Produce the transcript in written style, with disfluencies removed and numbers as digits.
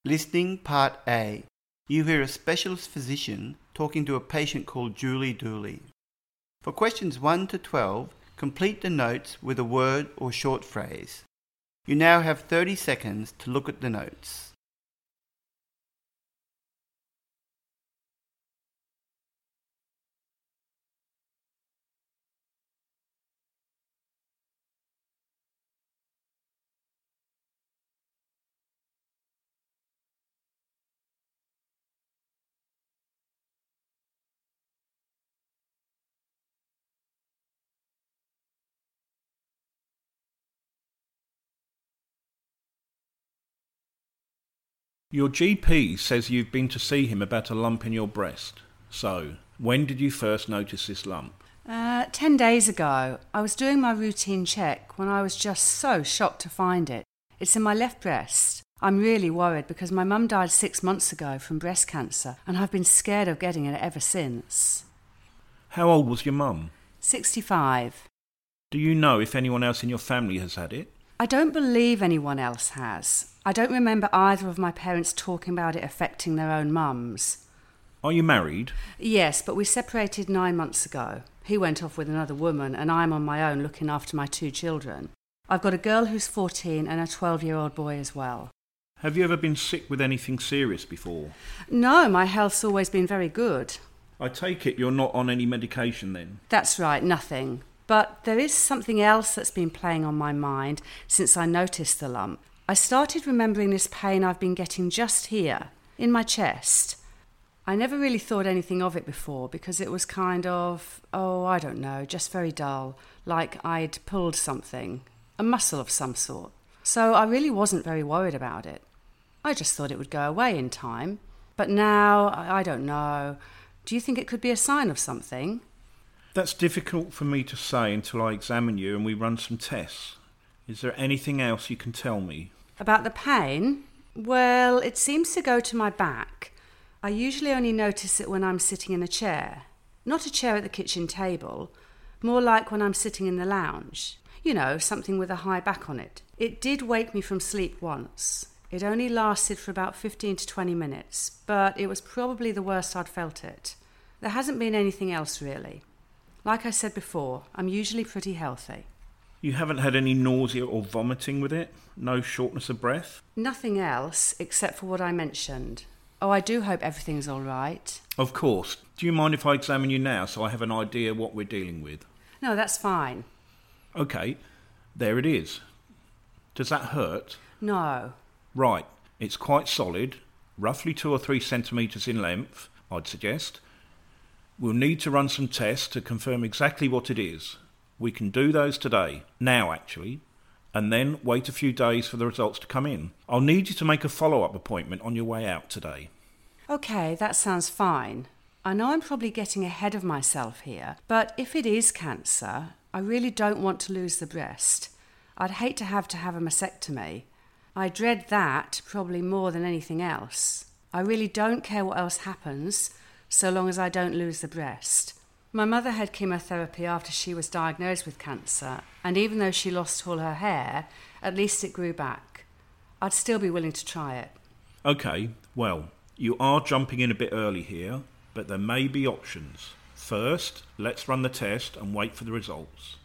Listening Part A. You hear a specialist physician talking to a patient called Julie Dooley. For questions 1 to 12, complete the notes with a word or short phrase. You now have 30 seconds to look at the notes. Your GP says you've been to see him about a lump in your breast. So, when did you first notice this lump? 10 days ago. I was doing my routine check when I was just so shocked to find it. It's in my left breast. I'm really worried because my mum died 6 months ago from breast cancer and I've been scared of getting it ever since. How old was your mum? 65. Do you know if anyone else in your family has had it? I don't believe anyone else has. I don't remember either of my parents talking about it affecting their own mums. Are you married? Yes, but we separated 9 months ago. He went off with another woman and I'm on my own looking after my 2 children. I've got a girl who's 14 and a 12-year-old boy as well. Have you ever been sick with anything serious before? No, my health's always been very good. I take it you're not on any medication then? That's right, nothing. But there is something else that's been playing on my mind since I noticed the lump. I started remembering this pain I've been getting just here, in my chest. I never really thought anything of it before because it was kind of, I don't know, just very dull, like I'd pulled something, a muscle of some sort. So I really wasn't very worried about it. I just thought it would go away in time. But now, I don't know. Do you think it could be a sign of something? That's difficult for me to say until I examine you and we run some tests. Is there anything else you can tell me? About the pain? Well, it seems to go to my back. I usually only notice it when I'm sitting in a chair. Not a chair at the kitchen table, more like when I'm sitting in the lounge. You know, something with a high back on it. It did wake me from sleep once. It only lasted for about 15 to 20 minutes, but it was probably the worst I'd felt it. There hasn't been anything else really. Like I said before, I'm usually pretty healthy. You haven't had any nausea or vomiting with it? No shortness of breath? Nothing else except for what I mentioned. Oh, I do hope everything's all right. Of course. Do you mind if I examine you now so I have an idea what we're dealing with? No, that's fine. OK, there it is. Does that hurt? No. Right, it's quite solid, roughly 2 or 3 centimetres in length, I'd suggest. We'll need to run some tests to confirm exactly what it is. We can do those today, now actually, and then wait a few days for the results to come in. I'll need you to make a follow-up appointment on your way out today. OK, that sounds fine. I know I'm probably getting ahead of myself here, but if it is cancer, I really don't want to lose the breast. I'd hate to have a mastectomy. I dread that probably more than anything else. I really don't care what else happens, so long as I don't lose the breast. My mother had chemotherapy after she was diagnosed with cancer, and even though she lost all her hair, at least it grew back. I'd still be willing to try it. OK, well, you are jumping in a bit early here, but there may be options. First, let's run the test and wait for the results.